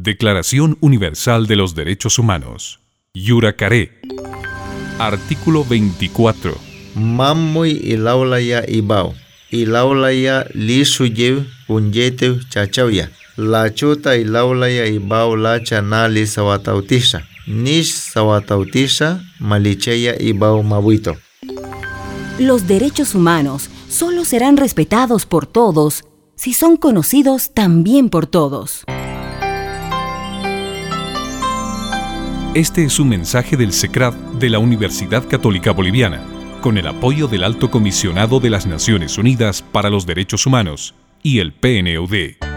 Declaración Universal de los Derechos Humanos. Yuracaré. Artículo 24. Mammoy ilaulaya ibao. Ilaulaya li suyev punyetev chachauya. La chuta ilaulaya ibao lacha nali sawatautisha. Nish sawatautisha malicheya ibao mabuito. Los derechos humanos solo serán respetados por todos si son conocidos también por todos. Este es un mensaje del SECRAD de la Universidad Católica Boliviana, con el apoyo del Alto Comisionado de las Naciones Unidas para los Derechos Humanos y el PNUD.